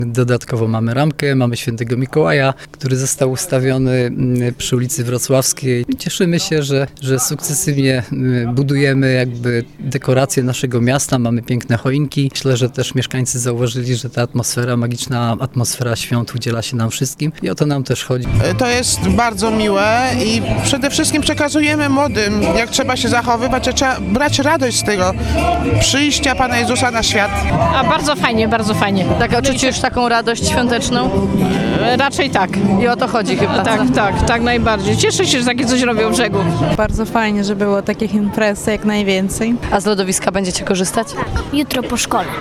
Dodatkowo mamy ramkę, mamy Świętego Mikołaja, który został ustawiony przy ulicy Wrocławskiej. Cieszymy się, że sukcesywnie budujemy jakby dekorację naszego miasta, mamy piękne choinki. Myślę, że też mieszkańcy zauważyli, że ta atmosfera, magiczna atmosfera świąt udziela się nam wszystkim i o to nam też chodzi. To jest bardzo miłe i przede wszystkim przekazujemy młodym, jak trzeba się zachowywać, że trzeba brać radość z tego przyjścia Pana Jezusa na świat. A bardzo fajnie, bardzo fajnie. Tak, a czujesz taką radość świąteczną? Raczej tak. I o to chodzi chyba. Tak, najbardziej. Cieszę się, że takie coś robią w Brzegu. Bardzo fajnie, że było takich imprez jak najwięcej. A z lodowiska będziecie korzystać? Jutro po szkole.